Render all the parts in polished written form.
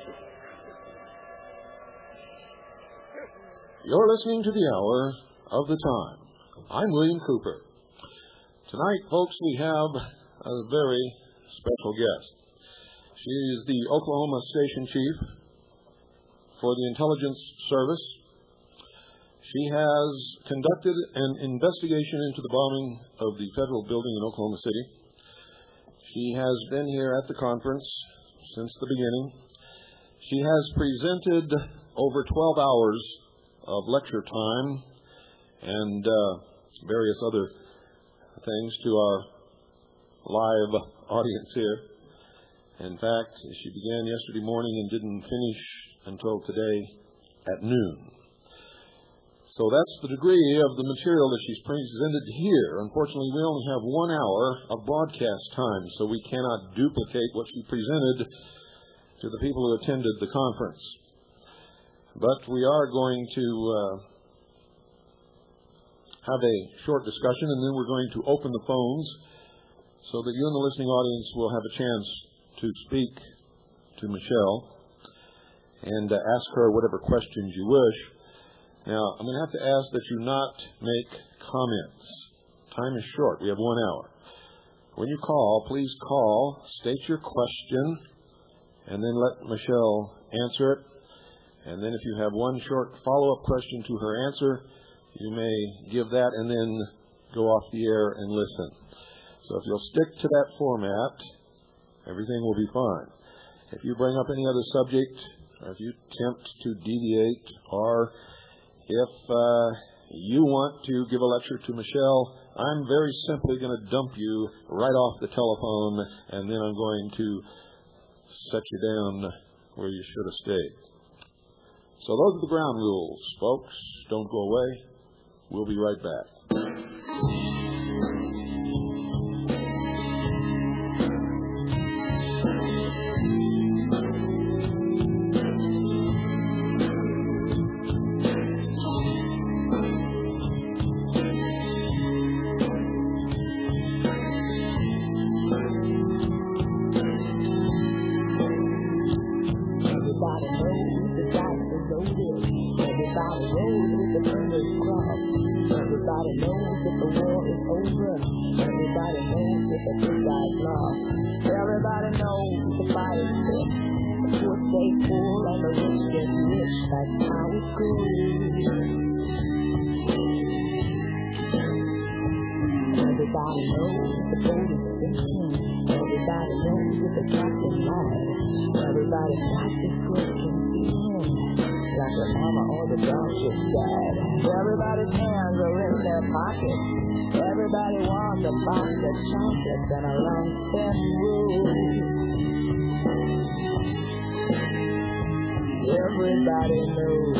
You're listening to the Hour of the Time. I'm William Cooper. Tonight, folks, we have a very special guest. She is the Oklahoma Station Chief for the Intelligence Service. She has conducted an investigation into the bombing of the federal building in Oklahoma City. She has been here at the conference since the beginning. She has presented over 12 hours of lecture time and various other things to our live audience here. In fact, she began yesterday morning and didn't finish until today at noon. So that's the degree of the material that she's presented here. Unfortunately, we only have 1 hour of broadcast time, so we cannot duplicate what she presented to the people who attended the conference. But we are going to have a short discussion, and then we're going to open the phones so that you and the listening audience will have a chance to speak to Michelle and ask her whatever questions you wish. Now, I'm going to have to ask that you not make comments. Time is short. We have 1 hour. When you call, please call, state your question, and then let Michelle answer it. And then if you have one short follow-up question to her answer, you may give that and then go off the air and listen. So if you'll stick to that format, everything will be fine. If you bring up any other subject, or if you attempt to deviate, or if you want to give a lecture to Michelle, I'm very simply going to dump you right off the telephone, and then I'm going to set you down where you should have stayed. So those are the ground rules, folks. Don't go away. We'll be right back. Everybody's hands are in their pockets. Everybody wants a box of chocolates and a long thin room. Everybody knows.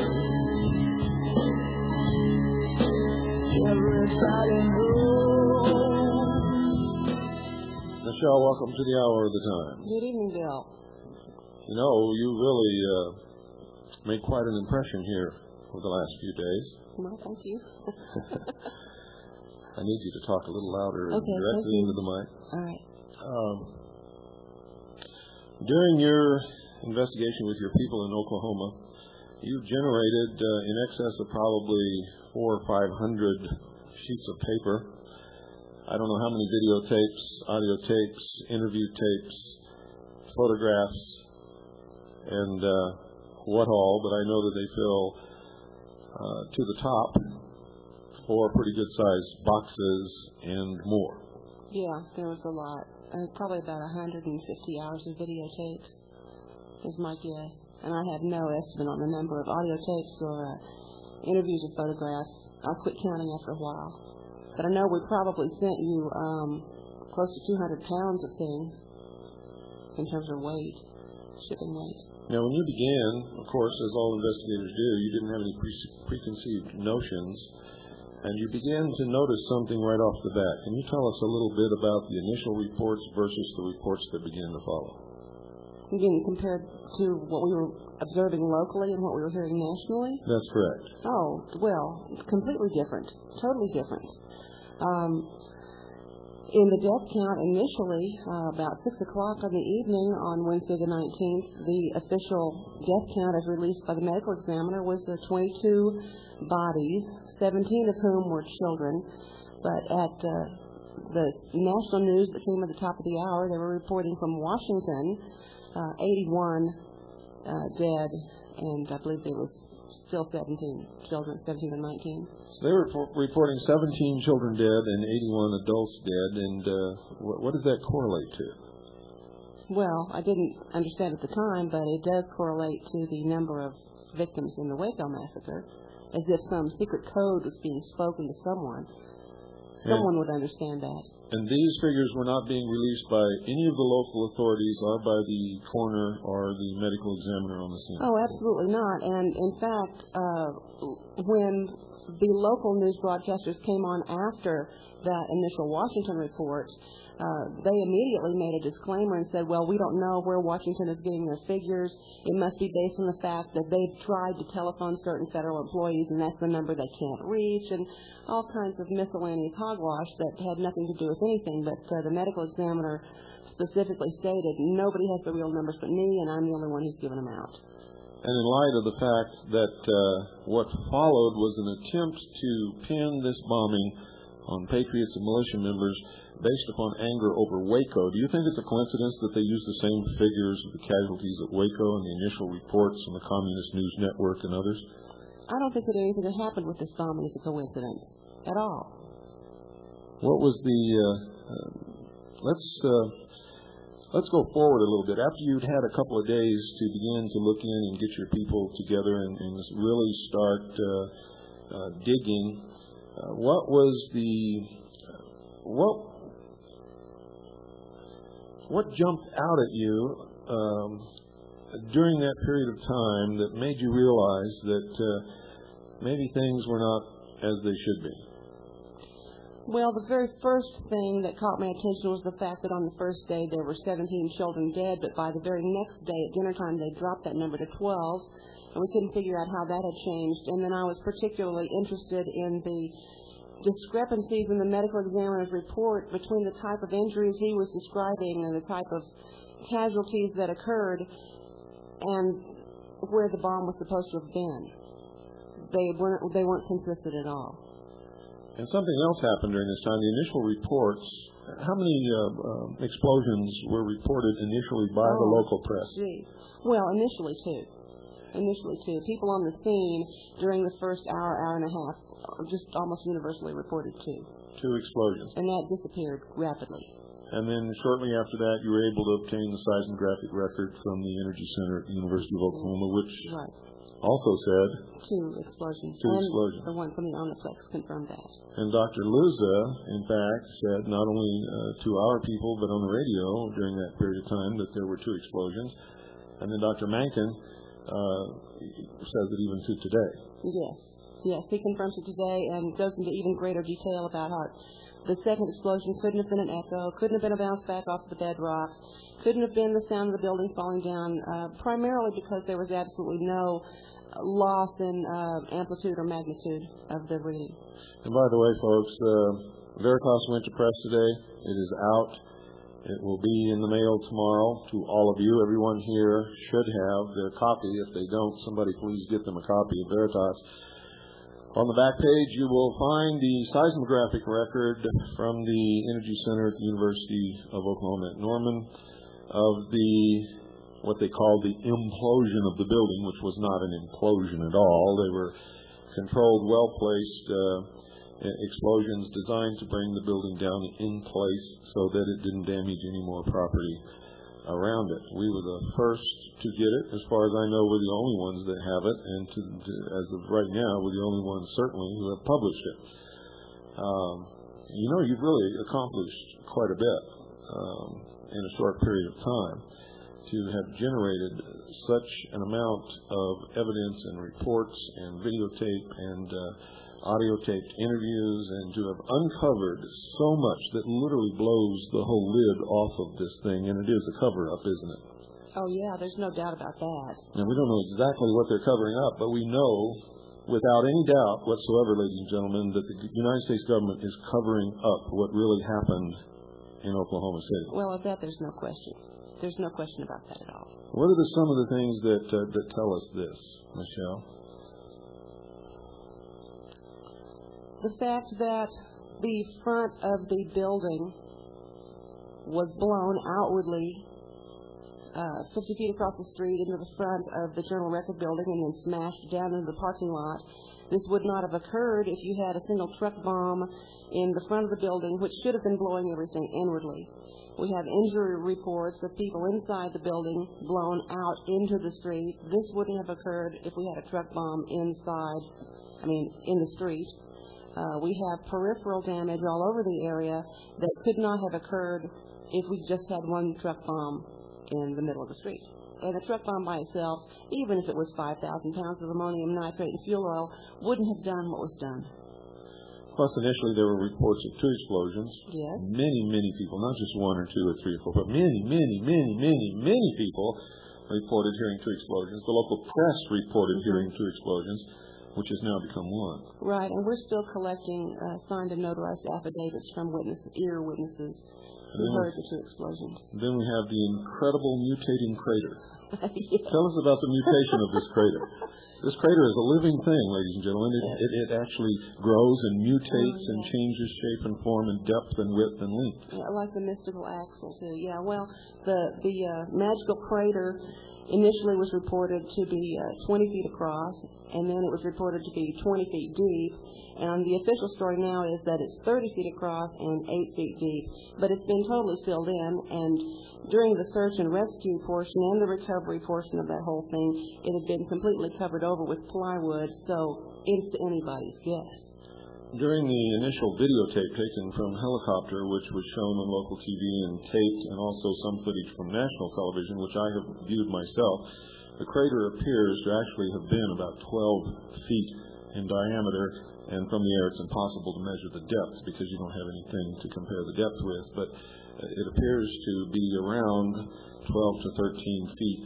Everybody knows. Michelle, welcome to the Hour of the Time. Good evening, Bill. You know, you really made quite an impression here over the last few days. Well, thank you. I need you to talk a little louder and directly into the mic. All right. During your investigation with your people in Oklahoma, you generated in excess of probably 400 or 500 sheets of paper. I don't know how many videotapes, audio tapes, interview tapes, photographs, and what all, but I know that they fill to the top 4 pretty good-sized boxes and more. Yeah, there was a lot. Probably about 150 hours of videotapes is my guess. And I have no estimate on the number of audio tapes or interviews or photographs. I quit counting after a while. But I know we probably sent you close to 200 pounds of things in terms of weight, shipping weight. Now, when you began, of course, as all investigators do, you didn't have any preconceived notions, and you began to notice something right off the bat. Can you tell us a little bit about the initial reports versus the reports that began to follow? Again, compared to what we were observing locally and what we were hearing nationally? That's correct. Oh, well, completely different. Totally different. In the death count initially, about 6 o'clock on the evening on Wednesday the 19th, the official death count as released by the medical examiner was the 22 bodies, 17 of whom were children. But at the national news that came at the top of the hour, they were reporting from Washington 81 dead, and I believe there was still 17 children, 17 and 19. They were reporting 17 children dead and 81 adults dead, and what does that correlate to? Well, I didn't understand at the time, but it does correlate to the number of victims in the Waco massacre, as if some secret code was being spoken to someone. Someone would understand that. And these figures were not being released by any of the local authorities or by the coroner or the medical examiner on the scene? Oh, absolutely not. And in fact, when the local news broadcasters came on after that initial Washington report, they immediately made a disclaimer and said, well, we don't know where Washington is getting their figures. It must be based on the fact that they've tried to telephone certain federal employees, and that's the number they can't reach, and all kinds of miscellaneous hogwash that had nothing to do with anything. But the medical examiner specifically stated, nobody has the real numbers but me, and I'm the only one who's given them out. And in light of the fact that what followed was an attempt to pin this bombing on patriots and militia members based upon anger over Waco, do you think it's a coincidence that they used the same figures of the casualties at Waco in the initial reports from the Communist News Network and others? I don't think that anything that happened with this bombing is a coincidence at all. What was the... Let's go forward a little bit. After you'd had a couple of days to begin to look in and get your people together and really start digging, what was the... What jumped out at you during that period of time that made you realize that maybe things were not as they should be? Well, the very first thing that caught my attention was the fact that on the first day there were 17 children dead, but by the very next day at dinner time they dropped that number to 12, and we couldn't figure out how that had changed. And then I was particularly interested in the discrepancies in the medical examiner's report between the type of injuries he was describing and the type of casualties that occurred and where the bomb was supposed to have been. They weren't consistent at all. And something else happened during this time. The initial reports, how many explosions were reported initially by the local press? Gee. Well, initially two. People on the scene during the first hour and a half just almost universally reported two. Two explosions. And that disappeared rapidly. And then shortly after that, you were able to obtain the seismographic record from the Energy Center at the University of Oklahoma, which also said... Two explosions. The one from the Omniplex confirmed that. And Dr. Luza, in fact, said not only to our people, but on the radio during that period of time that there were two explosions. And then Dr. Mankin says it even to today. Yes, he confirms it today and goes into even greater detail about how the second explosion couldn't have been an echo, couldn't have been a bounce back off the bedrock, couldn't have been the sound of the building falling down, primarily because there was absolutely no loss in amplitude or magnitude of the reading. And by the way, folks, Veritas went to press today. It is out. It will be in the mail tomorrow to all of you. Everyone here should have their copy. If they don't, somebody please get them a copy of Veritas. On the back page, you will find the seismographic record from the Energy Center at the University of Oklahoma at Norman of what they called the implosion of the building, which was not an implosion at all. They were controlled, well-placed explosions designed to bring the building down in place so that it didn't damage any more property around it. We were the first to get it. As far as I know, we're the only ones that have it, and as of right now, we're the only ones certainly who have published it. You've really accomplished quite a bit in a short period of time to have generated such an amount of evidence and reports and videotape and audio-taped interviews, and to have uncovered so much that literally blows the whole lid off of this thing, and it is a cover-up, isn't it? Oh, yeah, there's no doubt about that. And we don't know exactly what they're covering up, but we know without any doubt whatsoever, ladies and gentlemen, that the United States government is covering up what really happened in Oklahoma City. Well, of that, there's no question. There's no question about that at all. What are some of the things that tell us this, Michelle? The fact that the front of the building was blown outwardly 50 feet across the street into the front of the Journal Record building and then smashed down into the parking lot. This would not have occurred if you had a single truck bomb in the front of the building, which should have been blowing everything inwardly. We have injury reports of people inside the building blown out into the street. This wouldn't have occurred if we had a truck bomb in the street. We have peripheral damage all over the area that could not have occurred if we just had one truck bomb in the middle of the street. And a truck bomb by itself, even if it was 5,000 pounds of ammonium nitrate and fuel oil, wouldn't have done what was done. Plus, initially there were reports of 2 explosions. Yes. Many people, not just 1 or 2 or 3 or 4, but many people reported hearing 2 explosions. The local press reported hearing 2 explosions, which has now become 1. Right, and we're still collecting signed and notarized affidavits from ear witnesses who heard the 2 explosions. Then we have the incredible mutating crater. Yes. Tell us about the mutation of this crater. This crater is a living thing, ladies and gentlemen. It actually grows and mutates and changes shape and form and depth and width and length. Yeah, like the mystical axle, too. Yeah, well, the magical crater initially was reported to be 20 feet across, and then it was reported to be 20 feet deep. And the official story now is that it's 30 feet across and 8 feet deep. But it's been totally filled in, and during the search and rescue portion and the recovery portion of that whole thing, it had been completely covered over with plywood, so it's anybody's guess. During the initial videotape taken from a helicopter, which was shown on local TV and taped, and also some footage from national television, which I have viewed myself, the crater appears to actually have been about 12 feet in diameter, and from the air it's impossible to measure the depth because you don't have anything to compare the depth with, but it appears to be around 12 to 13 feet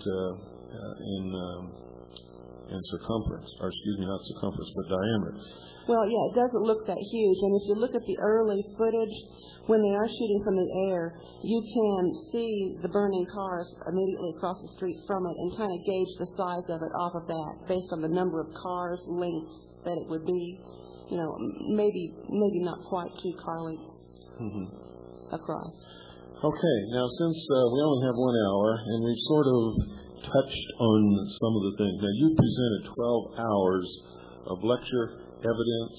in circumference, or excuse me, not circumference, but diameter. Well, yeah, it doesn't look that huge, and if you look at the early footage, when they are shooting from the air, you can see the burning cars immediately across the street from it and kind of gauge the size of it off of that based on the number of cars, lengths that it would be, maybe not quite 2 car lengths across. Okay, now since we only have 1 hour, and we've sort of touched on some of the things. Now, you presented 12 hours of lecture, evidence,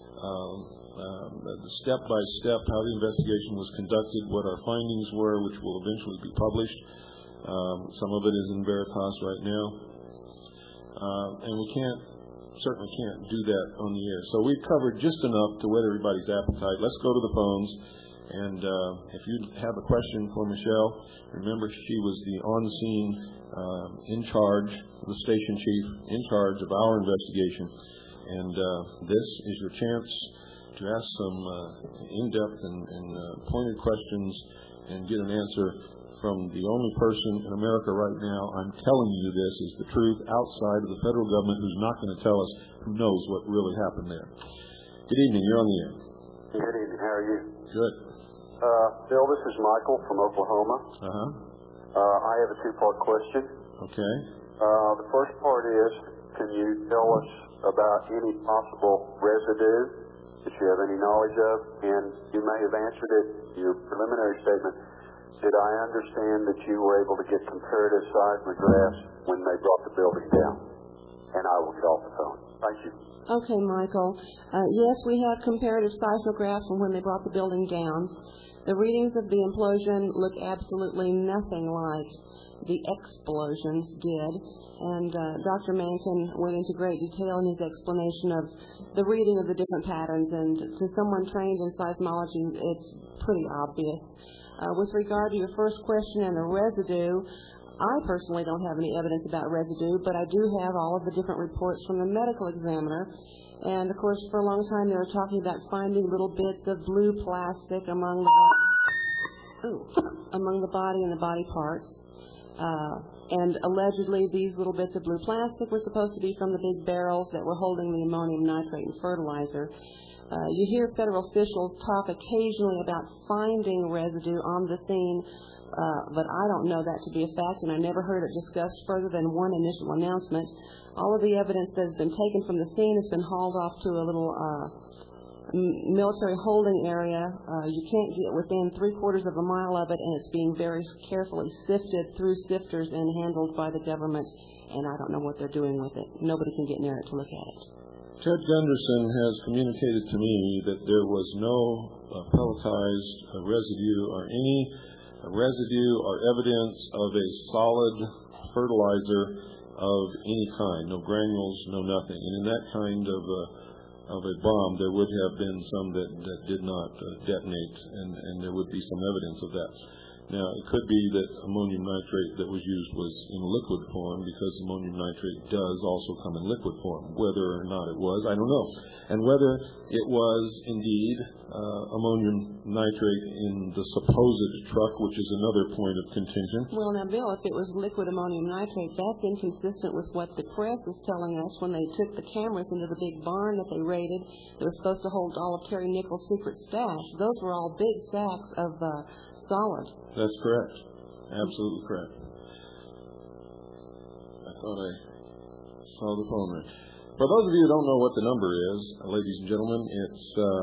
the step-by-step, how the investigation was conducted, what our findings were, which will eventually be published. Some of it is in Veritas right now. And we certainly can't do that on the air. So we've covered just enough to whet everybody's appetite. Let's go to the phones. And if you have a question for Michelle, remember she was the on-scene in charge, the station chief in charge of our investigation. And this is your chance to ask some in-depth and pointed questions and get an answer from the only person in America right now, I'm telling you this is the truth, outside of the federal government, who's not going to tell us, who knows what really happened there. Good evening. You're on the air. Good evening. How are you? Good. Bill, this is Michael from Oklahoma. I have a 2-part question. Okay. The first part is, can you tell us about any possible residue that you have any knowledge of? And you may have answered it in your preliminary statement. Did I understand that you were able to get comparative seismographs when they brought the building down? And I will get off the phone. Thank you. Okay, Michael. Yes, we have comparative seismographs from when they brought the building down. The readings of the implosion look absolutely nothing like the explosions did. And Dr. Mankin went into great detail in his explanation of the reading of the different patterns. And to someone trained in seismology, it's pretty obvious. With regard to your first question and the residue, I personally don't have any evidence about residue, but I do have all of the different reports from the medical examiner. And, of course, for a long time they were talking about finding little bits of blue plastic among the body and the body parts. And allegedly, these little bits of blue plastic were supposed to be from the big barrels that were holding the ammonium nitrate and fertilizer. You hear federal officials talk occasionally about finding residue on the scene, but I don't know that to be a fact, and I never heard it discussed further than one initial announcement. All of the evidence that has been taken from the scene has been hauled off to a little military holding area. You can't get within 3/4 of a mile of it, and it's being very carefully sifted through sifters and handled by the government, and I don't know what they're doing with it. Nobody can get near it to look at it. Ted Gunderson has communicated to me that there was no pelletized residue or any residue or evidence of a solid fertilizer of any kind, no granules, no nothing. And in that kind of a bomb, there would have been some that did not detonate, and there would be some evidence of that. Now, it could be that ammonium nitrate that was used was in liquid form, because ammonium nitrate does also come in liquid form. Whether or not it was, I don't know. And whether it was indeed ammonium nitrate in the supposed truck, which is another point of contention. Well, now, Bill, if it was liquid ammonium nitrate, that's inconsistent with what the press is telling us when they took the cameras into the big barn that they raided that was supposed to hold all of Terry Nichols' secret stash. Those were all big sacks of solid. That's correct. Absolutely correct. I thought I saw the phone ring. For those of you who don't know what the number is, ladies and gentlemen, it's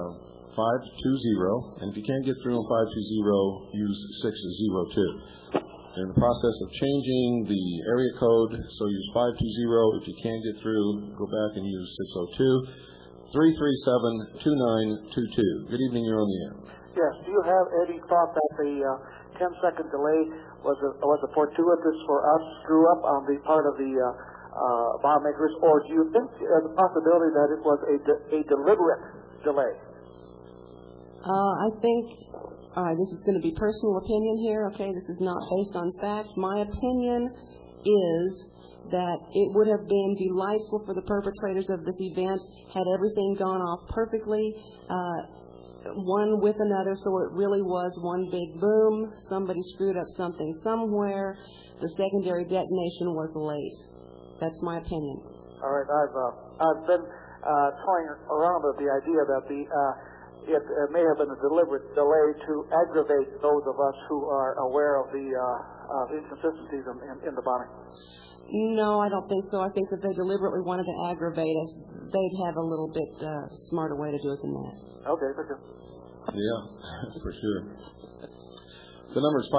520, and if you can't get through on 520, use 602. They're in the process of changing the area code, so use 520. If you can't get through, go back and use 602-337-2922. Good evening, you're on the air. Yes. Do you have any thought that the 10-second delay was a fortuitous for us screw up on the part of the bomb makers, or do you think the possibility that it was a deliberate delay? I think, this is going to be personal opinion here, okay? This is not based on fact. My opinion is that it would have been delightful for the perpetrators of this event had everything gone off perfectly, one with another, so it really was one big boom. Somebody screwed up something somewhere. The secondary detonation was late. That's my opinion. All right. I've been toying around with the idea that it may have been a deliberate delay to aggravate those of us who are aware of the inconsistencies in the bombing. No, I don't think so. I think that they deliberately wanted to aggravate us. They'd have a little bit smarter way to do it than that. Okay, for sure. Yeah, for sure. The number is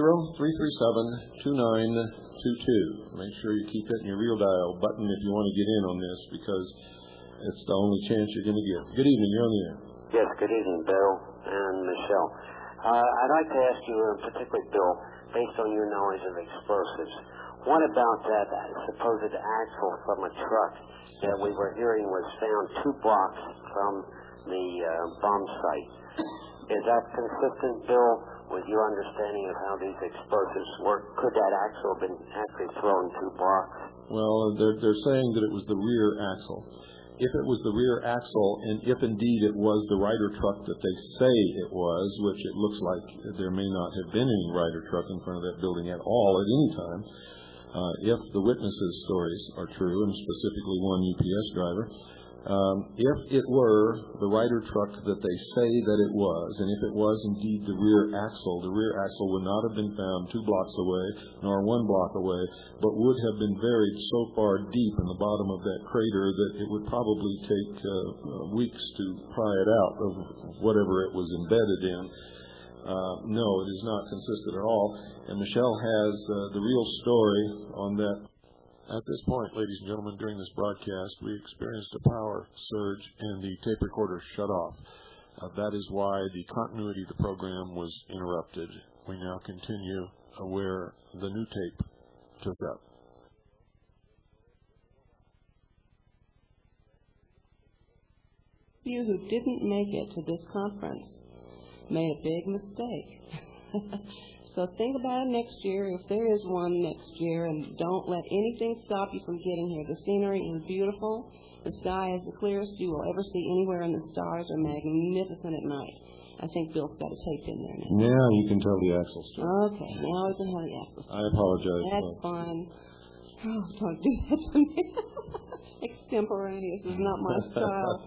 520-337-2922. Make sure you keep hitting your real dial button if you want to get in on this, because it's the only chance you're going to get. Good evening, you're on the air. Yes, good evening, Bill and Michelle. I'd like to ask you, particularly Bill, based on your knowledge of explosives, what about that supposed axle from a truck that we were hearing was found 2 blocks from the bomb site? Is that consistent, Bill, with your understanding of how these explosives work? Could that axle have been actually thrown 2 blocks? Well, they're saying that it was the rear axle. If it was the rear axle, and if indeed it was the Ryder truck that they say it was, which it looks like there may not have been any Ryder truck in front of that building at all at any time, if the witnesses' stories are true, and specifically one UPS driver, if it were the Ryder truck that they say that it was, and if it was indeed the rear axle would not have been found 2 blocks away, nor 1 block away, but would have been buried so far deep in the bottom of that crater that it would probably take weeks to pry it out of whatever it was embedded in. No, it is not consistent at all. And Michelle has the real story on that. At this point, ladies and gentlemen, during this broadcast, we experienced a power surge and the tape recorder shut off. That is why the continuity of the program was interrupted. We now continue where the new tape took up. You who didn't make it to this conference made a big mistake. So think about it next year, if there is one next year, and don't let anything stop you from getting here. The scenery is beautiful. The sky is the clearest you will ever see anywhere, and the stars are magnificent at night. I think Bill's got a tape in there now. Yeah, you can tell the axle story. Okay, now we can have the axle story. I apologize. That's fine. Oh, don't do that to me. Extemporaneous is not my style.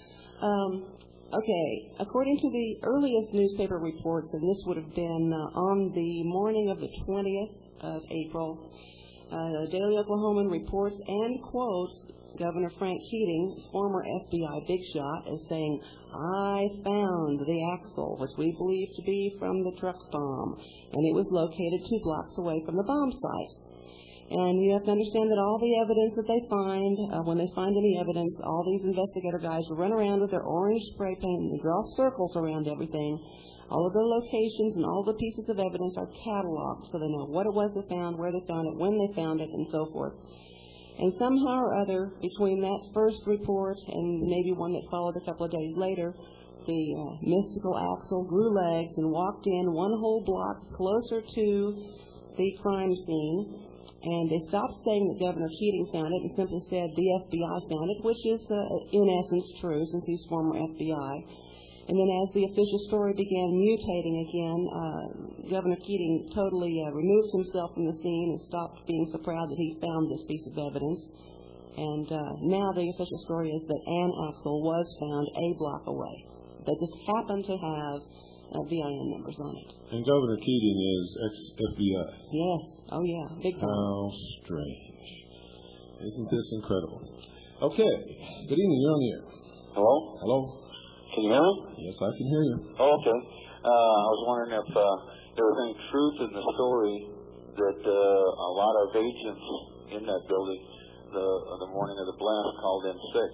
Okay, according to the earliest newspaper reports, and this would have been on the morning of the 20th of April, Daily Oklahoman reports and quotes Governor Frank Keating, former FBI big shot, as saying, "I found the axle, which we believe to be from the truck bomb, and it was located 2 blocks away from the bomb site." And you have to understand that all the evidence that they find, when they find any evidence, all these investigator guys will run around with their orange spray paint and draw circles around everything. All of the locations and all the pieces of evidence are cataloged, so they know what it was they found, where they found it, when they found it, and so forth. And somehow or other, between that first report and maybe one that followed a couple of days later, the mystical Axel grew legs and walked in 1 whole block closer to the crime scene. And they stopped saying that Governor Keating found it and simply said the FBI found it, which is in essence true since he's former FBI. And then as the official story began mutating again, Governor Keating totally removed himself from the scene and stopped being so proud that he found this piece of evidence. And now the official story is that Ann Axel was found a block away. They just happened to have VIN numbers on it. And Governor Keating is ex-FBI. Yes. Oh, yeah. Big time. How strange. Isn't this incredible? Okay. Good evening. You're on the air. Hello? Hello? Can you hear me? Yes, I can hear you. Oh, okay. I was wondering if there was any truth in the story that a lot of agents in that building the morning of the blast called in sick.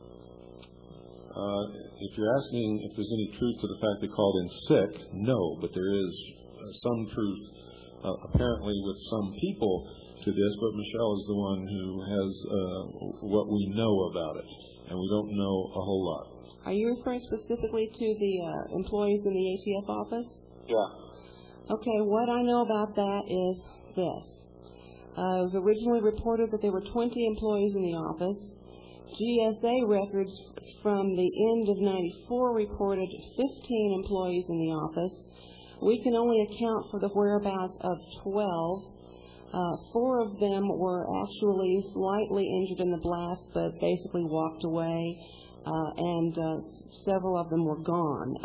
If you're asking if there's any truth to the fact they called in sick, no, but there is some truth apparently with some people to this, but Michelle is the one who has what we know about it, and we don't know a whole lot. Are you referring specifically to the employees in the ATF office? Yeah. Okay, what I know about that is this. It was originally reported that there were 20 employees in the office. GSA records from the end of '94 reported 15 employees in the office. We can only account for the whereabouts of 12. 4 of them were actually slightly injured in the blast, but basically walked away, and several of them were gone.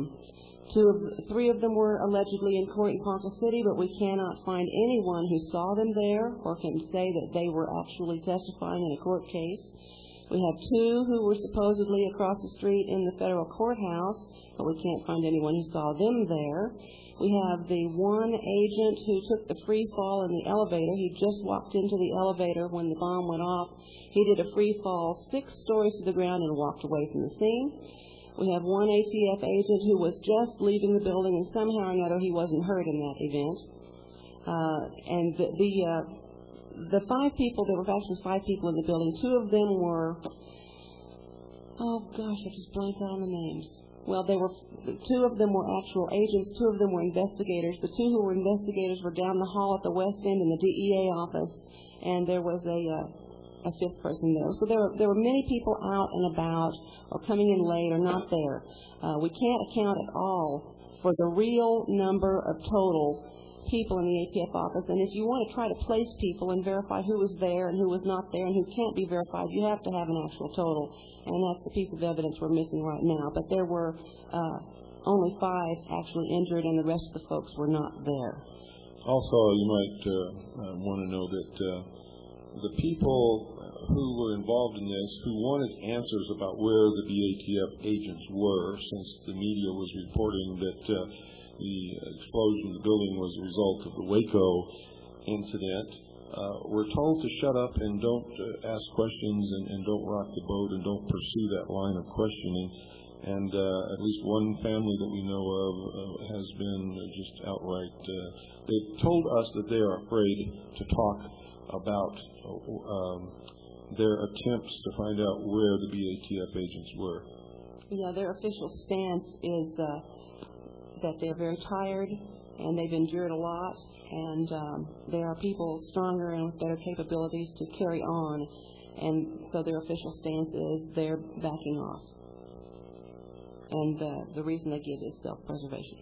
3 of them were allegedly in court in Ponca City, but we cannot find anyone who saw them there or can say that they were actually testifying in a court case. We have 2 who were supposedly across the street in the federal courthouse, but we can't find anyone who saw them there. We have the 1 agent who took the free fall in the elevator. He just walked into the elevator when the bomb went off. He did a free fall 6 stories to the ground and walked away from the scene. We have 1 ATF agent who was just leaving the building, and somehow or another he wasn't hurt in that event. And the 5 people, there were actually 5 people in the building. 2 of them were, oh gosh, I just blanked out on the names. Well, 2 of them were actual agents, 2 of them were investigators. The 2 who were investigators were down the hall at the West End in the DEA office, and there was a 5th person there. So there were many people out and about, or coming in late, or not there. We can't account at all for the real number of total people in the ATF office, and if you want to try to place people and verify who was there and who was not there and who can't be verified, you have to have an actual total, and that's the piece of evidence we're missing right now. But there were only 5 actually injured, and the rest of the folks were not there. Also, you might want to know that the people who were involved in this, who wanted answers about where the BATF agents were, since the media was reporting that the explosion in the building was a result of the Waco incident, were told to shut up and don't ask questions and don't rock the boat and don't pursue that line of questioning. And at least one family that we know of has been just outright, they've told us that they are afraid to talk about their attempts to find out where the BATF agents were. Yeah, their official stance is that they're very tired and they've endured a lot, and there are people stronger and with better capabilities to carry on, and so their official stance is they're backing off. And the reason they give is self-preservation.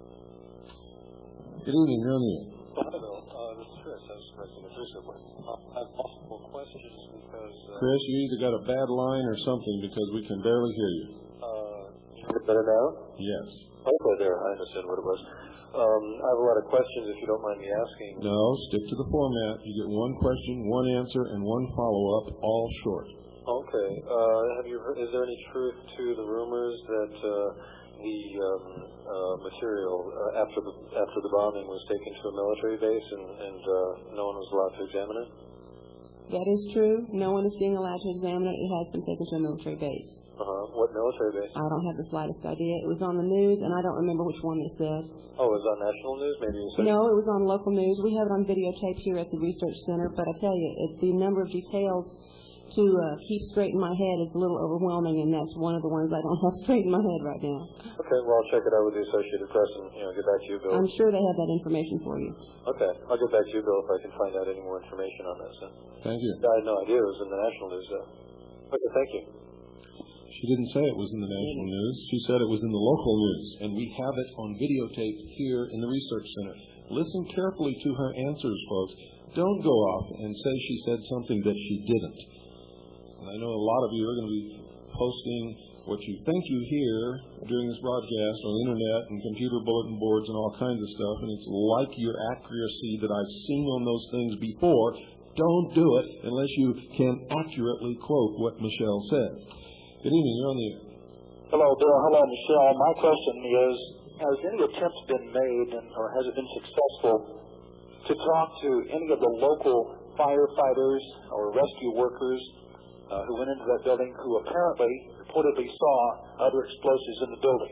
Good evening, you're on the air. Hello, this is Chris. I was correcting the first one. I have multiple questions because... Chris, you either got a bad line or something because we can barely hear you. Can you hear it better now? Yes. Okay, there. I understand what it was. I have a lot of questions, if you don't mind me asking. No, stick to the format. You get one question, one answer, and one follow-up, all short. Okay. Is there any truth to the rumors that the material after the bombing was taken to a military base and no one was allowed to examine it? That is true. No one is being allowed to examine it. It has been taken to a military base. What military base? I don't have the slightest idea. It was on the news, and I don't remember which one they said. Oh, it was on national news? Maybe you said... No, it was on local news. We have it on videotape here at the research center, but I tell you, the number of details to keep straight in my head is a little overwhelming, and that's one of the ones I don't have straight in my head right now. Okay, well, I'll check it out with the Associated Press and get back to you, Bill. I'm sure they have that information for you. Okay, I'll get back to you, Bill, if I can find out any more information on this. Thank you. I had no idea it was in the national news, though. Okay, thank you. She didn't say it was in the national news. She said it was in the local news, and we have it on videotape here in the research center. Listen carefully to her answers, folks. Don't go off and say she said something that she didn't. And I know a lot of you are going to be posting what you think you hear during this broadcast on the internet and computer bulletin boards and all kinds of stuff, and it's like your accuracy that I've seen on those things before. Don't do it unless you can accurately quote what Michelle said. Good evening, you're on the air. Hello, Bill. Hello, Michelle. My question is, has any attempts been made, or has it been successful, to talk to any of the local firefighters or rescue workers who went into that building who apparently, reportedly saw other explosives in the building?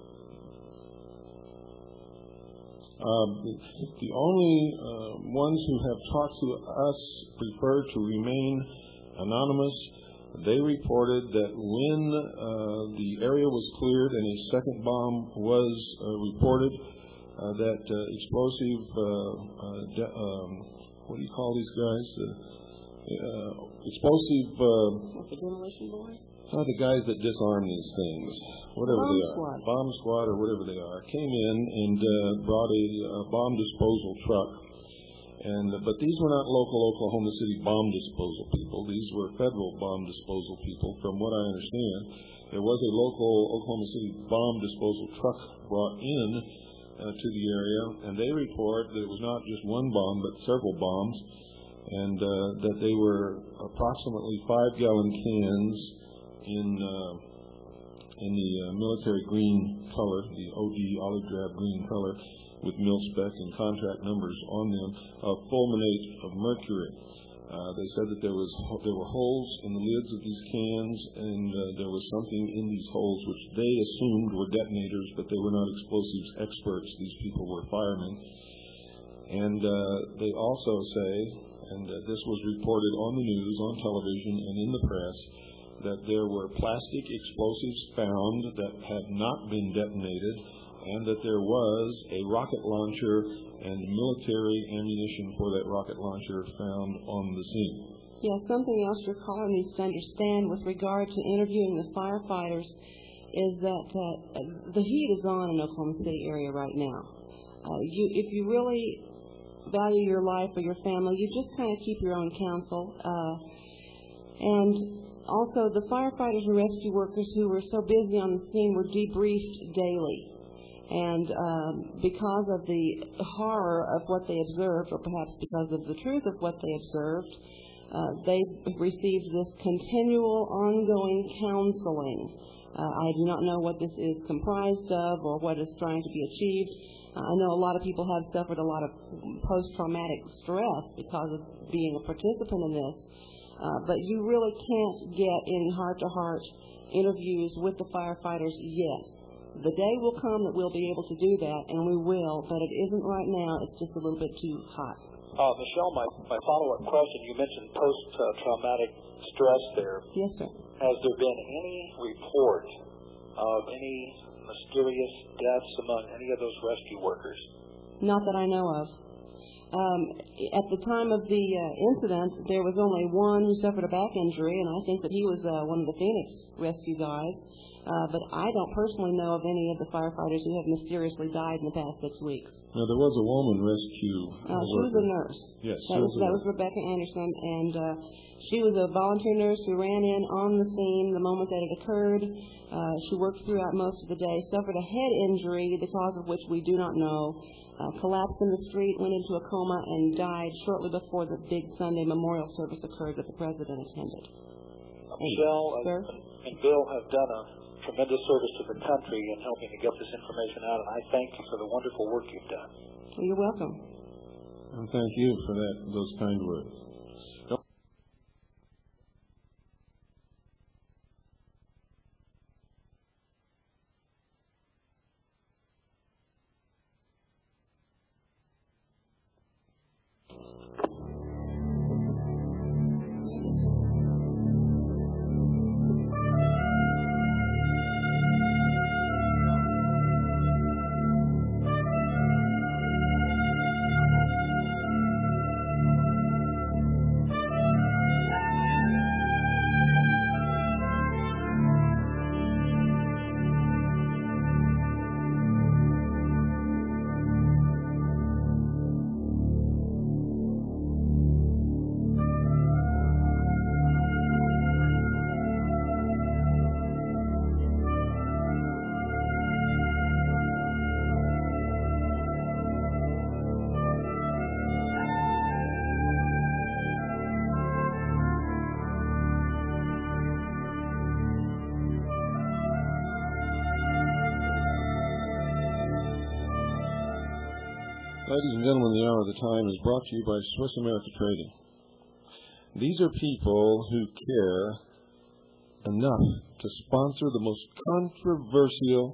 The only ones who have talked to us prefer to remain anonymous. They reported that when the area was cleared and a second bomb was reported, that explosive, what do you call these guys? Explosive... the demolition boys? The guys that disarm these things, whatever they are. Squad. Bomb squad or whatever they are, came in and brought a bomb disposal truck. But these were not local Oklahoma City bomb disposal people. These were federal bomb disposal people. From what I understand, there was a local Oklahoma City bomb disposal truck brought in to the area, and they report that it was not just one bomb, but several bombs, and that they were approximately 5-gallon cans in the military green color, the OD olive drab green color, with mil-spec and contract numbers on them, of fulminate of mercury. They said that there were holes in the lids of these cans, and there was something in these holes which they assumed were detonators, but they were not explosives experts. These people were firemen. And they also say, and this was reported on the news, on television, and in the press, that there were plastic explosives found that had not been detonated, and that there was a rocket launcher and military ammunition for that rocket launcher found on the scene. Yeah, something else your caller needs to understand with regard to interviewing the firefighters is that the heat is on in Oklahoma City area right now. If you really value your life or your family, you just kind of keep your own counsel. And also, the firefighters and rescue workers who were so busy on the scene were debriefed daily. And because of the horror of what they observed, or perhaps because of the truth of what they observed, they received this continual, ongoing counseling. I do not know what this is comprised of or what is trying to be achieved. I know a lot of people have suffered a lot of post-traumatic stress because of being a participant in this. But you really can't get any heart-to-heart interviews with the firefighters yet. The day will come that we'll be able to do that, and we will, but it isn't right now. It's just a little bit too hot. Michelle, my follow-up question, you mentioned post-traumatic stress there. Yes, sir. Has there been any report of any mysterious deaths among any of those rescue workers? Not that I know of. At the time of the incident, there was only one who suffered a back injury, and I think that he was one of the Phoenix rescue guys. But I don't personally know of any of the firefighters who have mysteriously died in the past 6 weeks. Now, there was a woman rescue. She was a nurse. Yes, that was Rebecca Anderson, and she was a volunteer nurse who ran in on the scene the moment that it occurred. She worked throughout most of the day, suffered a head injury, the cause of which we do not know, collapsed in the street, went into a coma, and died shortly before the big Sunday memorial service occurred that the president attended. Michelle and Bill have done a tremendous service to the country in helping to get this information out, and I thank you for the wonderful work you've done. Well, you're welcome. And thank you for those kind words. Ladies and gentlemen, the Hour of the Time is brought to you by Swiss America Trading. These are people who care enough to sponsor the most controversial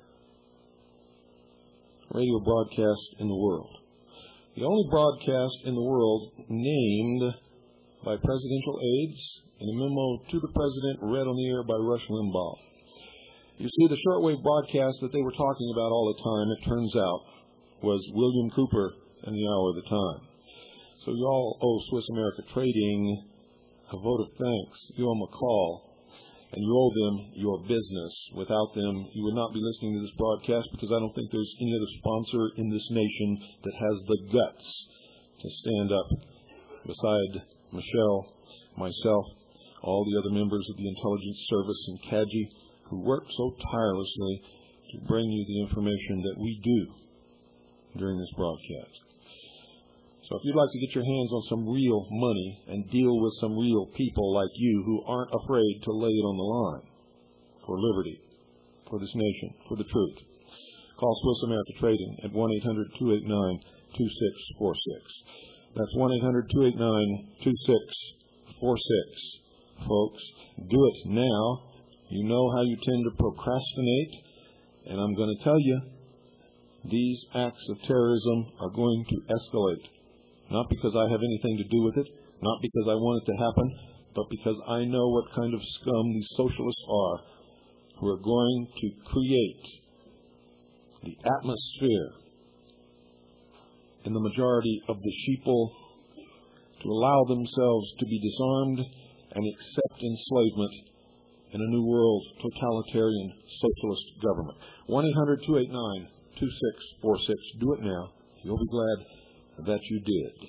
radio broadcast in the world. The only broadcast in the world named by presidential aides in a memo to the president read on the air by Rush Limbaugh. You see, the shortwave broadcast that they were talking about all the time, it turns out, was William Cooper and the Hour of the Time. So you all owe Swiss America Trading a vote of thanks. You owe them a call, and you owe them your business. Without them, you would not be listening to this broadcast, because I don't think there's any other sponsor in this nation that has the guts to stand up beside Michelle, myself, all the other members of the intelligence service, and CAGI, who work so tirelessly to bring you the information that we do during this broadcast. So if you'd like to get your hands on some real money and deal with some real people like you who aren't afraid to lay it on the line for liberty, for this nation, for the truth, call Swiss America Trading at 1-800-289-2646. That's 1-800-289-2646. Folks, do it now. You know how you tend to procrastinate, and I'm going to tell you, these acts of terrorism are going to escalate. Not because I have anything to do with it, not because I want it to happen, but because I know what kind of scum these socialists are, who are going to create the atmosphere in the majority of the sheeple to allow themselves to be disarmed and accept enslavement in a new world totalitarian socialist government. 1-800-289-2646. Do it now. You'll be glad that you did.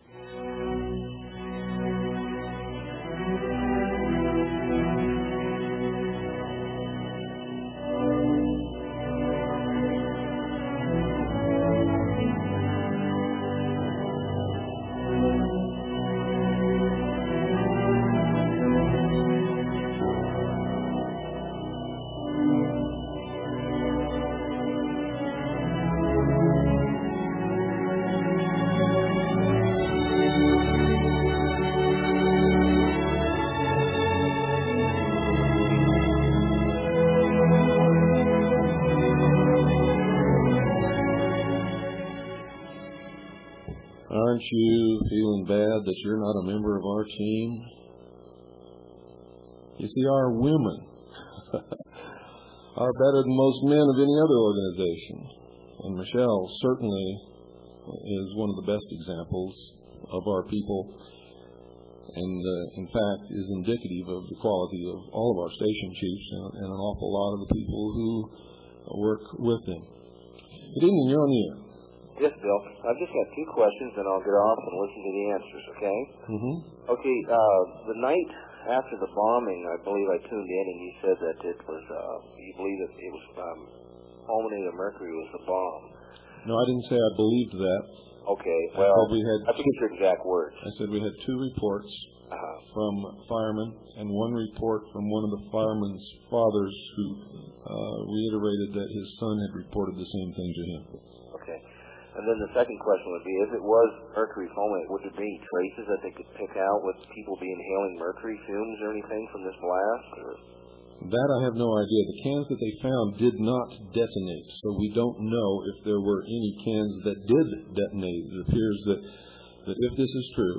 Aren't you feeling bad that you're not a member of our team? You see, our women are better than most men of any other organization. And Michelle certainly is one of the best examples of our people, and in fact is indicative of the quality of all of our station chiefs and an awful lot of the people who work with them. Good evening, you're on the air. Yes, Bill. I've just got two questions, and I'll get off and listen to the answers, okay? Mm-hmm. Okay, the night after the bombing, I believe I tuned in, and you said that it was, you believe that it was fulminated mercury was the bomb. No, I didn't say I believed that. Okay, well, I think it's your exact words. I said we had two reports from firemen and one report from one of the firemen's fathers who reiterated that his son had reported the same thing to him. Okay. And then the second question would be, if it was mercury fulminate, would there be any traces that they could pick out with people be inhaling mercury fumes or anything from this blast? Or? That I have no idea. The cans that they found did not detonate, so we don't know if there were any cans that did detonate. It appears that if this is true,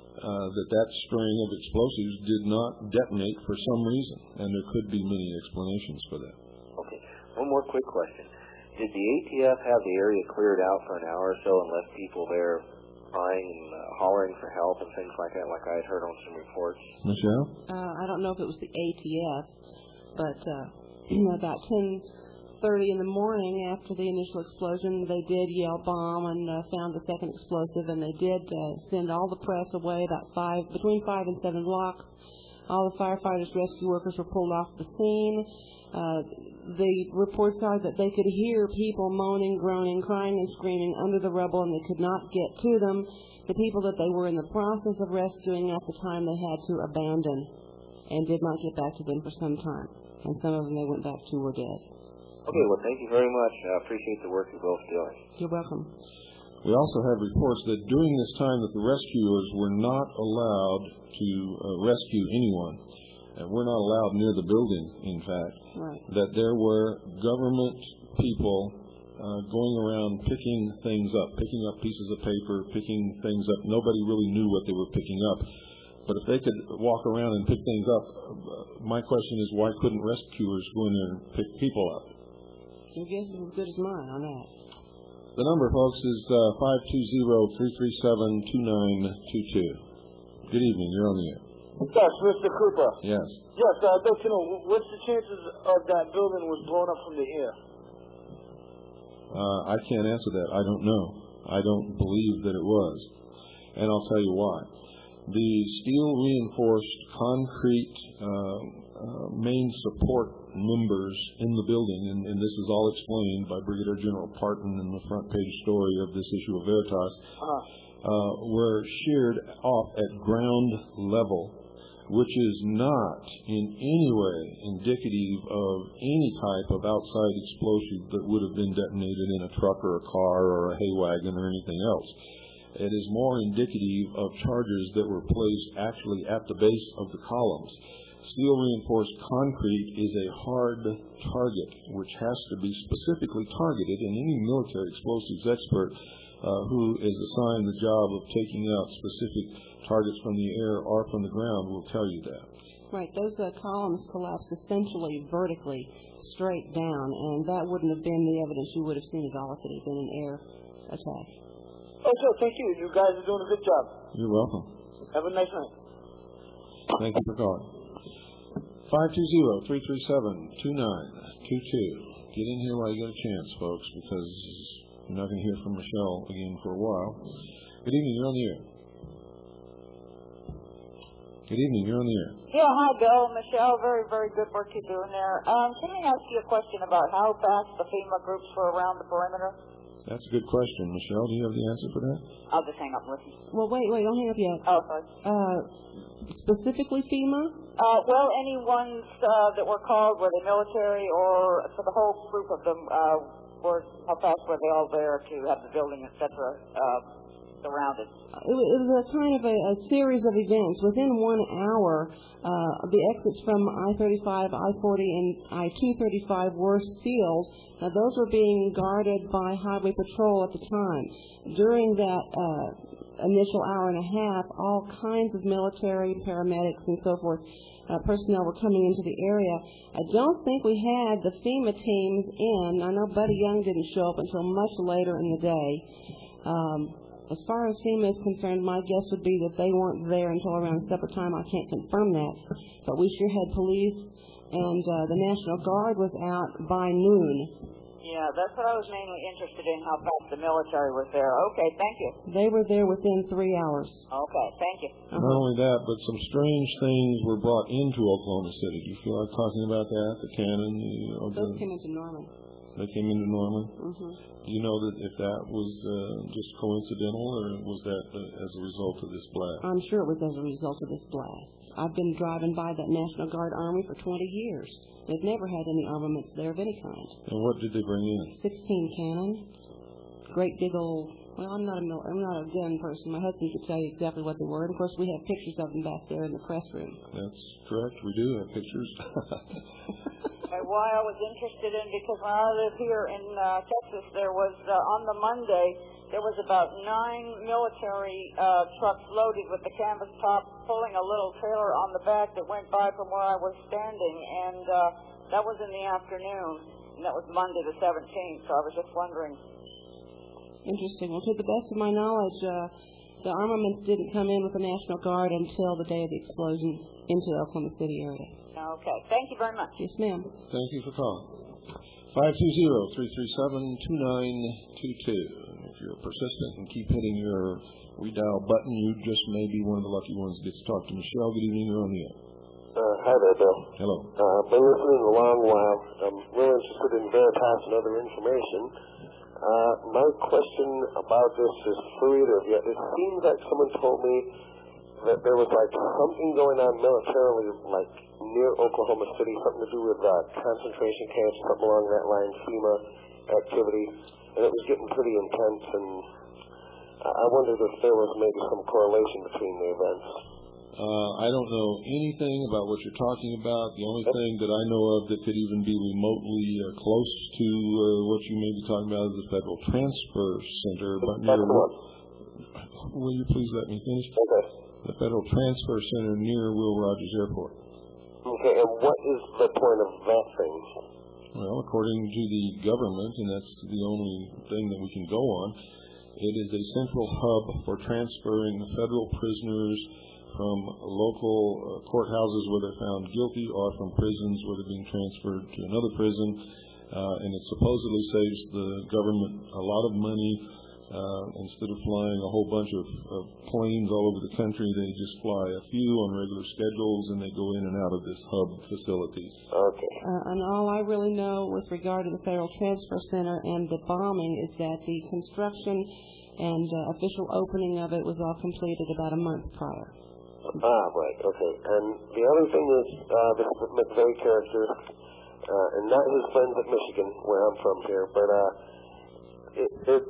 that string of explosives did not detonate for some reason, and there could be many explanations for that. Okay. One more quick question. Did the ATF have the area cleared out for an hour or so and left people there crying and hollering for help and things like that, like I had heard on some reports? Michelle? I don't know if it was the ATF, but about 10:30 in the morning after the initial explosion, they did yell bomb and found the second explosive, and they did send all the press away between 5 and 7 blocks. All the firefighters, rescue workers were pulled off the scene. The reports are that they could hear people moaning, groaning, crying, and screaming under the rubble, and they could not get to them. The people that they were in the process of rescuing at the time, they had to abandon and did not get back to them for some time. And some of them they went back to were dead. Okay, well, thank you very much. I appreciate the work you're both doing. You're welcome. We also have reports that during this time that the rescuers were not allowed to rescue anyone. We're not allowed near the building, in fact. Right. That there were government people going around picking things up, picking up pieces of paper, picking things up. Nobody really knew what they were picking up. But if they could walk around and pick things up, my question is, why couldn't rescuers go in there and pick people up? Your guess is as good as mine on that. The number, folks, is 520-337-2922. Good evening. You're on the air. Yes, Mr. Cooper. Yes. Yes, I'd like to know, what's the chances of that building was blown up from the air? I can't answer that. I don't know. I don't believe that it was. And I'll tell you why. The steel-reinforced concrete main support members in the building, and this is all explained by Brigadier General Parton in the front page story of this issue of Veritas, were sheared off at ground level, which is not in any way indicative of any type of outside explosive that would have been detonated in a truck or a car or a hay wagon or anything else. It is more indicative of charges that were placed actually at the base of the columns. Steel-reinforced concrete is a hard target, which has to be specifically targeted, and any military explosives expert who is assigned the job of taking out specific targets from the air or from the ground will tell you that. Right. Those columns collapsed essentially vertically, straight down, and that wouldn't have been the evidence you would have seen at all if it had been an air attack. Okay, thank you. You guys are doing a good job. You're welcome. Have a nice night. Thank you for calling. 520-337-2922. Get in here while you get a chance, folks, because you're not going to hear from Michelle again for a while. Good evening, you're on the air. Good evening, you're on the air. Yeah, hi, Bill. Michelle, very, very good work you're doing there. Can I ask you a question about how fast the FEMA groups were around the perimeter? That's a good question. Michelle, do you have the answer for that? I'll just hang up and listen. Well, wait, don't hang up yet. Oh, sorry. Specifically FEMA? Well, any ones that were called, were they military, or for the whole group of them, how fast were they all there to have the building, et cetera, surrounded? It was a kind of a series of events. Within 1 hour, the exits from I-35, I-40, and I-235 were sealed. Now, those were being guarded by Highway Patrol at the time. During that initial hour and a half, all kinds of military, paramedics, and so forth, personnel were coming into the area. I don't think we had the FEMA teams in. I know Buddy Young didn't show up until much later in the day. As far as FEMA is concerned, my guess would be that they weren't there until around supper time. I can't confirm that. But we sure had police, and the National Guard was out by noon. Yeah, that's what I was mainly interested in, how fast the military was there. Okay, thank you. They were there within 3 hours. Okay, thank you. Not only that, but some strange things were brought into Oklahoma City. Do you feel like talking about that? The cannon? Those came into Norman. They came into Norman? Mm-hmm. Do you know that if that was just coincidental, or was that as a result of this blast? I'm sure it was as a result of this blast. I've been driving by that National Guard Army for 20 years. They've never had any armaments there of any kind. And what did they bring in? 16 cannon. Great big old... Well, I'm not a gun person. My husband could tell you exactly what they were. And, of course, we have pictures of them back there in the press room. That's correct. We do have pictures. Why I was interested in, because when I live here in Texas, there was, on the Monday, there was about 9 military trucks loaded with the canvas top pulling a little trailer on the back that went by from where I was standing, and that was in the afternoon, and that was Monday the 17th, so I was just wondering. Interesting. Well, to the best of my knowledge, the armaments didn't come in with the National Guard until the day of the explosion into the Oklahoma City area. Okay. Thank you very much. Yes, ma'am. Thank you for calling. 520-337-2922. If you're persistent and keep hitting your redial button, you just may be one of the lucky ones that gets to talk to Michelle. Good evening. You're on the air. Hi there, Bill. Hello. Been listening a long while. I'm real interested in Veritas and other information. My question about this is fluid. It seems like someone told me that there was like something going on militarily, like near Oklahoma City, something to do with concentration camps, something along that line, FEMA activity, and it was getting pretty intense, and I wondered if there was maybe some correlation between the events. I don't know anything about what you're talking about. The only thing that I know of that could even be remotely close to what you may be talking about is the Federal Transfer Center. Will you please let me finish? Okay. The Federal Transfer Center near Will Rogers Airport. Okay, and what is the point of that thing? Well, according to the government, and that's the only thing that we can go on, it is a central hub for transferring federal prisoners from local courthouses where they're found guilty or from prisons where they're being transferred to another prison. And it supposedly saves the government a lot of money. Instead of flying a whole bunch of planes all over the country, they just fly a few on regular schedules, and they go in and out of this hub facility. Okay. And all I really know with regard to the Federal Transfer Center and the bombing is that the construction and official opening of it was all completed about a month prior. Right, okay. And the other thing is, this McVeigh character, and not his friends at Michigan, where I'm from here, but it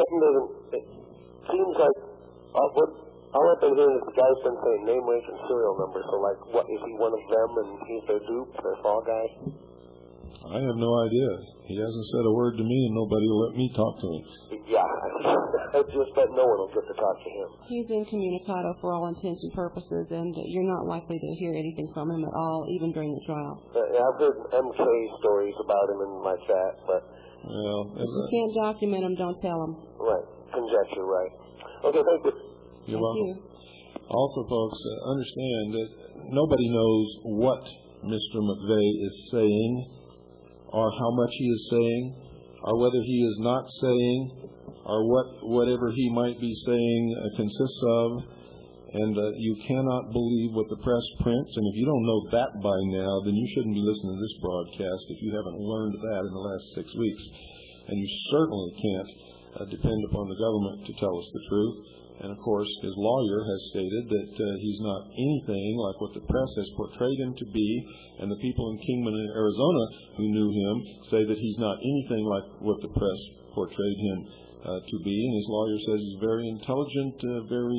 seems like all I've been hearing is the guy's been saying name, rank, and serial number. So, like, what, is he one of them and he's their dupe, their fall guy? I have no idea. He hasn't said a word to me, and nobody will let me talk to him. Yeah, I just bet no one will get to talk to him. He's incommunicado for all intents and purposes, and you're not likely to hear anything from him at all, even during the trial. Yeah, I've heard MK stories about him and like that, but... Well, if you can't document them, don't tell them. Right. Conjecture, right. Okay, thank you. You're welcome. Also, folks, understand that nobody knows what Mr. McVeigh is saying, or how much he is saying, or whether he is not saying, or whatever he might be saying consists of. And you cannot believe what the press prints. And if you don't know that by now, then you shouldn't be listening to this broadcast if you haven't learned that in the last 6 weeks. And you certainly can't depend upon the government to tell us the truth. And, of course, his lawyer has stated that he's not anything like what the press has portrayed him to be. And the people in Kingman, Arizona, who knew him, say that he's not anything like what the press portrayed him to be. And his lawyer says he's very intelligent, very...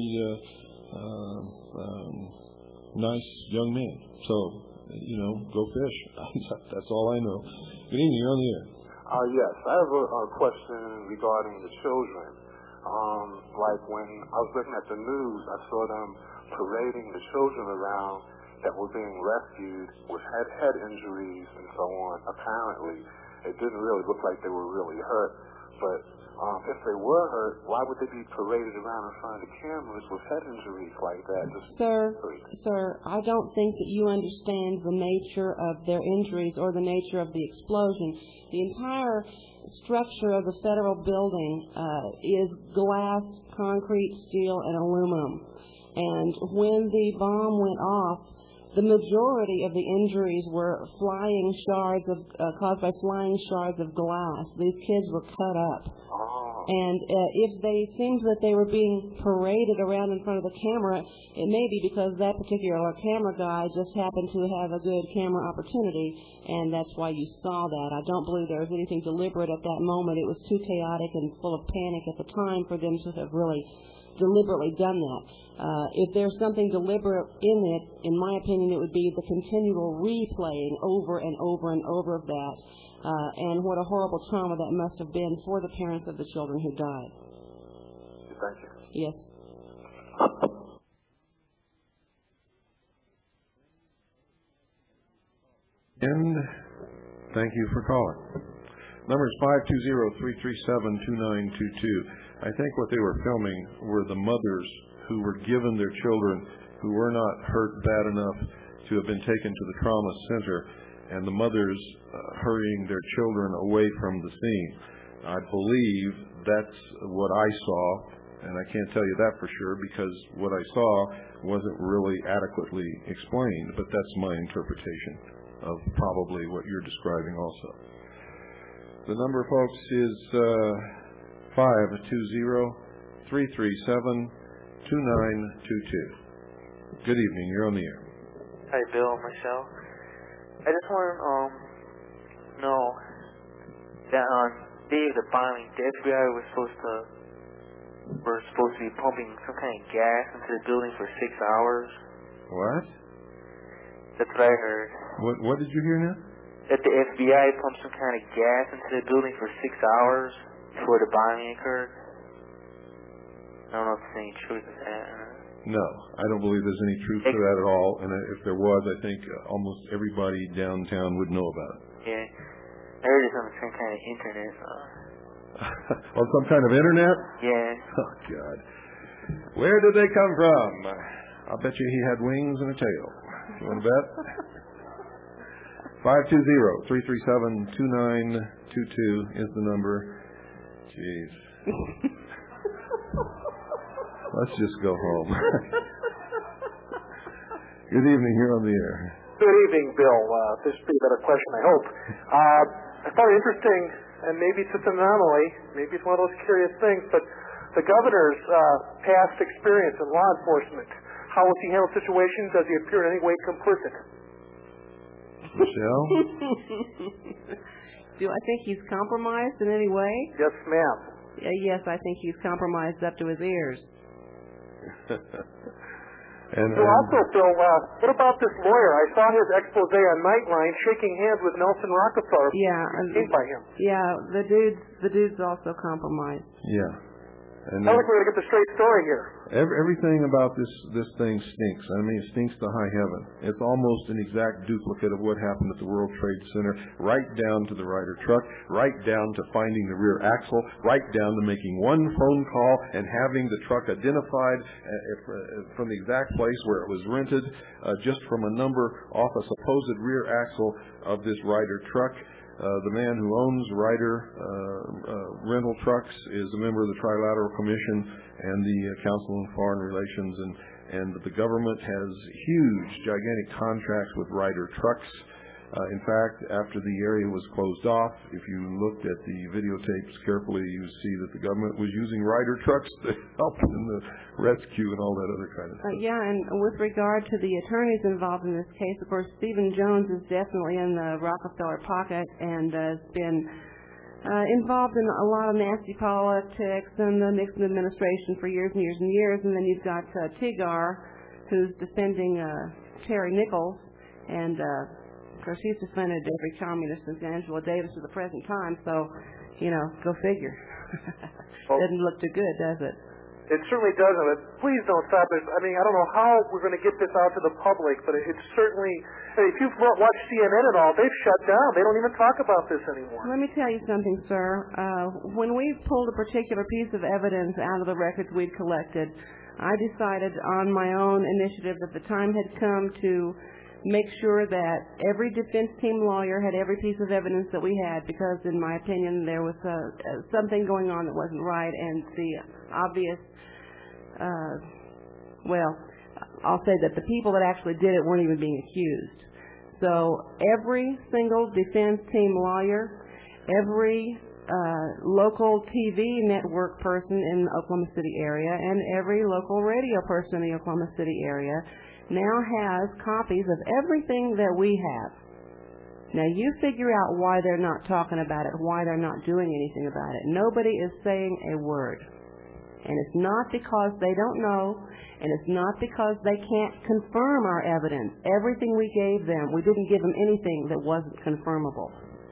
nice young man. So, go fish. That's all I know. Good evening. You're on the air. Yes. I have a question regarding the children. Like when I was looking at the news, I saw them parading the children around that were being rescued with head injuries and so on. Apparently, it didn't really look like they were really hurt. But If they were hurt, why would they be paraded around in front of the cameras with head injuries like that? Sir, I don't think that you understand the nature of their injuries or the nature of the explosion. The entire structure of the federal building is glass, concrete, steel, and aluminum. And when the bomb went off, the majority of the injuries were flying shards caused by flying shards of glass. These kids were cut up. And if they seemed that they were being paraded around in front of the camera, it may be because that particular camera guy just happened to have a good camera opportunity, and that's why you saw that. I don't believe there was anything deliberate at that moment. It was too chaotic and full of panic at the time for them to have really deliberately done that. If there's something deliberate in it, in my opinion, it would be the continual replaying over and over and over of that. And what a horrible trauma that must have been for the parents of the children who died. Thank you. Yes. And thank you for calling. Number is 520-337-2922. I think what they were filming were the mothers who were given their children who were not hurt bad enough to have been taken to the trauma center, and the mothers hurrying their children away from the scene. I believe that's what I saw, and I can't tell you that for sure because what I saw wasn't really adequately explained, but that's my interpretation of probably what you're describing also. The number, folks, is 520-337-2922. Good evening. You're on the air. Hi, Bill, Michelle. I just want to know that on the day of the bombing, the FBI were supposed to be pumping some kind of gas into the building for 6 hours. What? That's what I heard. What did you hear now? That the FBI pumped some kind of gas into the building for 6 hours before the bombing occurred. I don't know if there's any truth to that. No, I don't believe there's any truth to that at all. And if there was, I think almost everybody downtown would know about it. Yeah. I heard it's on some kind of internet. On some kind of internet? Yeah. Oh, God. Where did they come from? I'll bet you he had wings and a tail. You want to bet? 520-337-2922 is the number. Jeez. Let's just go home. Good evening. You're on the air. Good evening, Bill. This should be a better question, I hope. I found it interesting, and maybe it's just an anomaly. Maybe it's one of those curious things, but the governor's past experience in law enforcement, how has he handled situations? Does he appear in any way complicit? Michelle? Do I think he's compromised in any way? Yes, ma'am. Yes, I think he's compromised up to his ears. Also, Bill, what about this lawyer? I saw his expose on Nightline shaking hands with Nelson Rockefeller. Yeah, by him. Yeah, the dude's also compromised. Yeah. And I think we're going to get the straight story here. Everything about this thing stinks. I mean, it stinks to high heaven. It's almost an exact duplicate of what happened at the World Trade Center, right down to the Ryder truck, right down to finding the rear axle, right down to making one phone call and having the truck identified from the exact place where it was rented, just from a number off a supposed rear axle of this Ryder truck. The man who owns Ryder rental trucks is a member of the Trilateral Commission and the Council on Foreign Relations, and the government has huge, gigantic contracts with Ryder trucks. In fact, after the area was closed off, if you looked at the videotapes carefully, you see that the government was using Ryder trucks to help in the rescue and all that other kind of stuff. Yeah, and with regard to the attorneys involved in this case, of course, Stephen Jones is definitely in the Rockefeller pocket and has been involved in a lot of nasty politics and the Nixon administration for years and years and years. And then you've got Tigar, who's defending Terry Nichols, and of course, he's defended every communist since Angela Davis to the present time, so, go figure. Doesn't look too good, does it? It certainly doesn't. But please don't stop it. I mean, I don't know how we're going to get this out to the public, but it's certainly. If you've watched CNN and all, they've shut down. They don't even talk about this anymore. Let me tell you something, sir. When we pulled a particular piece of evidence out of the records we'd collected, I decided on my own initiative that the time had come to make sure that every defense team lawyer had every piece of evidence that we had, because in my opinion there was something going on that wasn't right, and the obvious, I'll say that the people that actually did it weren't even being accused. So every single defense team lawyer, every local TV network person in the Oklahoma City area, and every local radio person in the Oklahoma City area now has copies of everything that we have. Now you figure out why they're not talking about it, why they're not doing anything about it. Nobody is saying a word. And it's not because they don't know, and it's not because they can't confirm our evidence. Everything we gave them, we didn't give them anything that wasn't confirmable.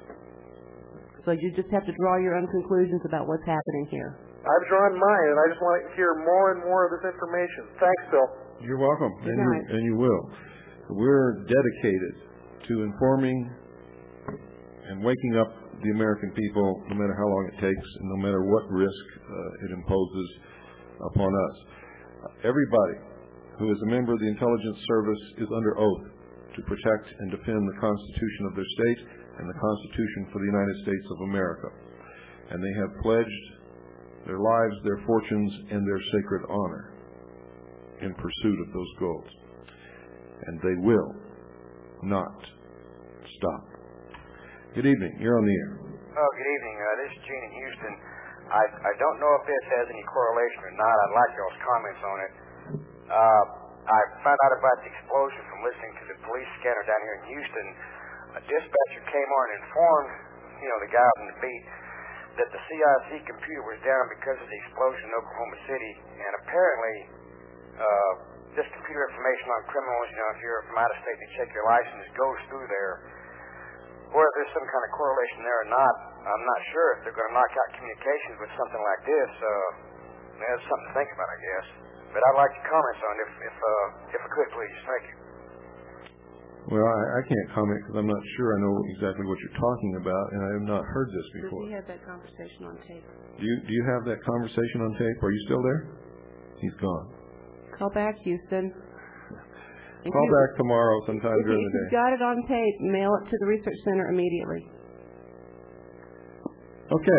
So you just have to draw your own conclusions about what's happening here. I've drawn mine, and I just want to hear more and more of this information. Thanks, Bill. You're welcome, and you will. We're dedicated to informing and waking up the American people, no matter how long it takes and no matter what risk it imposes upon us. Everybody who is a member of the intelligence service is under oath to protect and defend the Constitution of their state and the Constitution for the United States of America. And they have pledged their lives, their fortunes, and their sacred honor in pursuit of those goals. And they will not stop. Good evening. You're on the air. Oh, good evening. This is Gene in Houston. I don't know if this has any correlation or not. I'd like y'all's comments on it. I found out about the explosion from listening to the police scanner down here in Houston. A dispatcher came on and informed, the guy out in the beat, that the CIC computer was down because of the explosion in Oklahoma City. And apparently, this computer information on criminals, if you're from out of state and you check your license, goes through there. Whether there's some kind of correlation there or not, I'm not sure. If they're going to knock out communications with something like this, that's something to think about, I guess. But I'd like your comments on it, if I could, please. Thank you. Well, I can't comment because I'm not sure I know exactly what you're talking about, and I have not heard this before. Does he have that conversation on tape? Do you have that conversation on tape? Are you still there? He's gone. Call back, Houston. Call back tomorrow sometime during the day. If you've got it on tape, mail it to the Research Center immediately. Okay,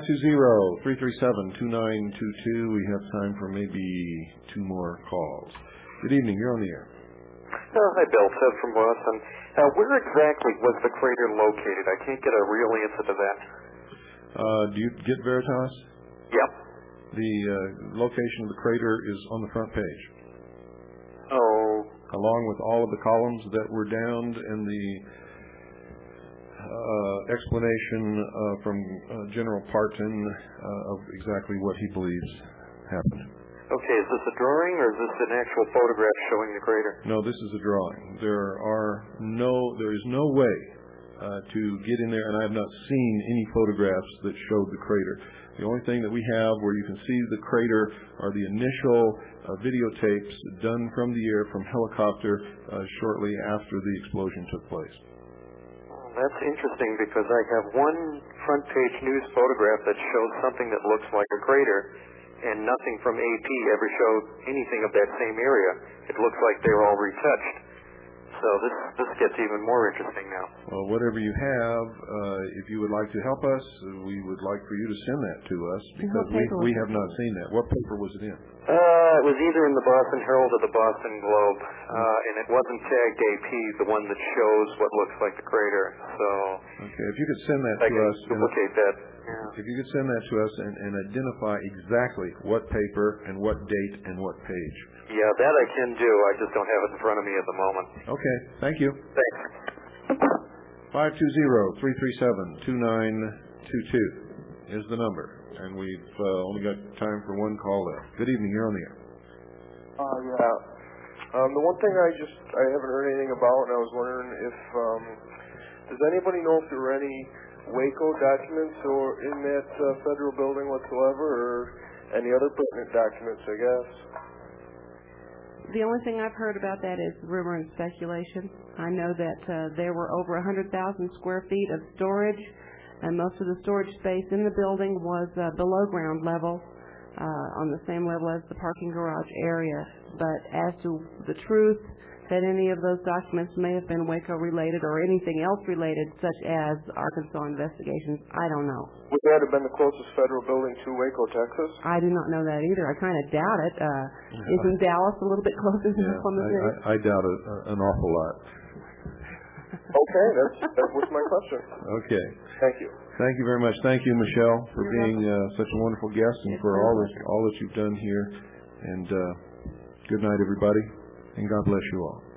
520-337-2922. We have time for maybe 2 more calls. Good evening. You're on the air. Hi, Bill. Ted from Boston. Where exactly was the crater located? I can't get a real answer to that. Do you get Veritas? Yep. The location of the crater is on the front page. Oh. Along with all of the columns that were downed and the explanation from General Parton of exactly what he believes happened. Okay, is this a drawing or is this an actual photograph showing the crater? No, this is a drawing. There is no way to get in there, and I have not seen any photographs that showed the crater. The only thing that we have where you can see the crater are the initial videotapes done from the air, from helicopter, shortly after the explosion took place. That's interesting because I have one front page news photograph that shows something that looks like a crater, and nothing from AP ever showed anything of that same area. It looks like they were all retouched. So this gets even more interesting now. Well, whatever you have, if you would like to help us, we would like for you to send that to us because we have not seen that. What paper was it in? It was either in the Boston Herald or the Boston Globe, and it wasn't tagged AP, the one that shows what looks like the crater. So okay, if you could send that to us, duplicate that. Yeah. If you could send that to us and identify exactly what paper and what date and what page. Yeah, that I can do. I just don't have it in front of me at the moment. Okay, thank you. Thanks. 520-337-2922 is the number. And we've only got time for 1 call left. Good evening, you're on the air. The one thing I haven't heard anything about, and I was wondering if, does anybody know if there were any Waco documents or in that federal building whatsoever, or any other pertinent documents, I guess. The only thing I've heard about that is rumor and speculation. I know that there were over 100,000 square feet of storage, and most of the storage space in the building was below ground level, on the same level as the parking garage area. But as to the truth that any of those documents may have been Waco related or anything else related, such as Arkansas investigations, I don't know. Would that have been the closest federal building to Waco, Texas? I do not know that either. I kind of doubt it. Isn't Dallas a little bit closer to Oklahoma City? I doubt it an awful lot. Okay, that was my question. Okay. Thank you. Thank you very much. Thank you, Michelle, for being such a wonderful guest and for all that you've done here. And good night, everybody, and God bless you all.